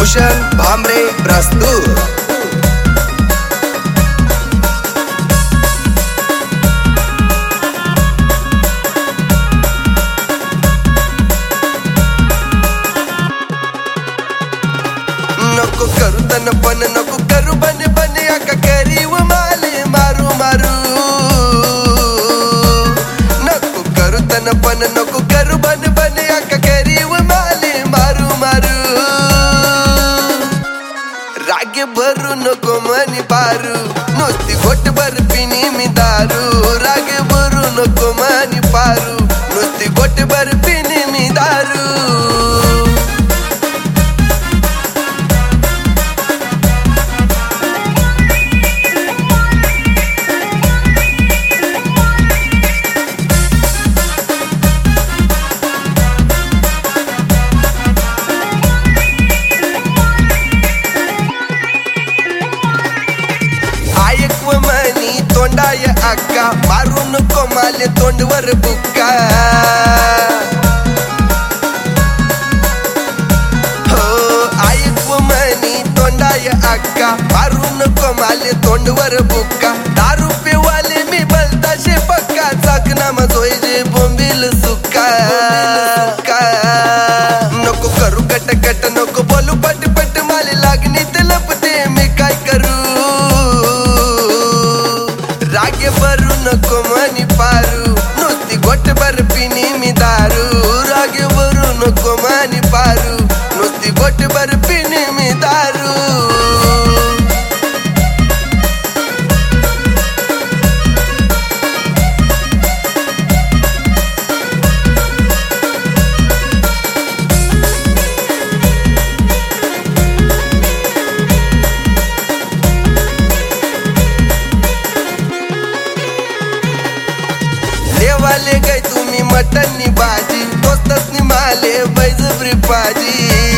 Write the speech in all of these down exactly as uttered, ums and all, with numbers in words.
भूषण भामरे प्रस्तुत। नको करू तन पण नको करू बन बन आका करी व माले मारू मारू नको करू तन पण नको करू बन बन आका करी व माले मारू मारू रागे भरू नको मनी पारू नुसती घोटभर पिणी मी दारू रागे भरू नको मनी पारू नुसती घोटभर पिणी मी दारू। तोंडाय अक्का मारून कोमाले तोंडवर बुक्का हो ऐक म्हणी तोंडाय अक्का मारून कोमाले तोंडवर बुक्का दारू पिवाले मी बलताशे पक्का चाकना मजोय जे बोंबिल सुक्का नको करू कट कट नको बोलू पट पट माले लागणी ते लपते मी काय करू रागे भरू नको मनी पारू नुसती घोटभर पिणी मी दारू रागे भरू नको मनी पारू नुसती घोटभर पिणी मी दारू। वाले गए तुम्ही मटन नी भाजी दोस्तच नी माले बैजबरी पाजी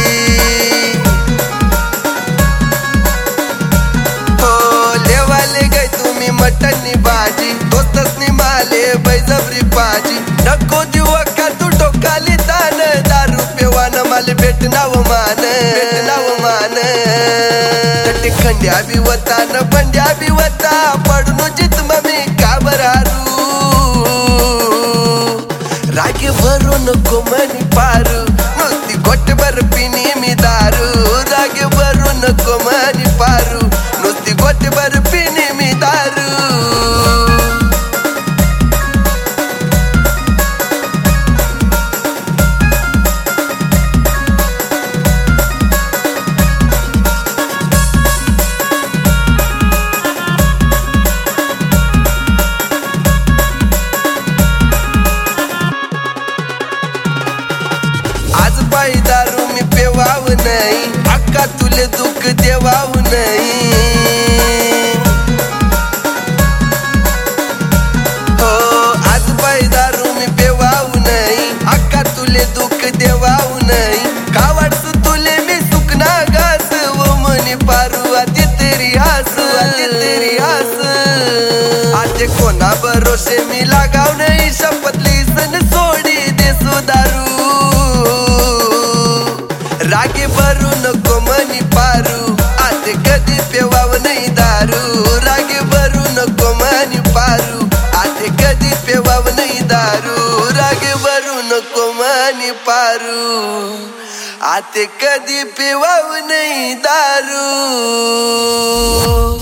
हो लेवाले गए तुम्ही मटन नी भाजी दोस्तच नी माले बैजबरी पाजी नको जीव का तू टोकाली तान दारू पेवान माले भेटनाव मान भेटनाव मान तटे खंड्या बी वता न बंड्या बी वता पडनो जित मम्मी का बरारू रागे भरू नको मनी पारू नुसती घोटभर पिणी मी दारू रागे भरू नको मनी पारू नुसती घोटभर पिणी मी दारू। पायी दारू मी पेवाव नाही अक्का तुले दुःख देवाव नाही हो आज पायी दारू मी पेवाव नाही अक्का तुले दुःख देवाव नाही का वाटस तुले मी सुकना घास वो मनी पारू आते तेरी हास आते तेरी हास आते कोणा भरोसे मी लागाव नाही शपथली सन सोडी देसो दारू रागे भरू नको मनी पारू आते कधी पेवाव नाही दारू रागे भरू नको मनी पारू आते कधी पेवाव नाही दारू रागे भरू नको मनी पारू आते कधी पेवाव नाही दारू।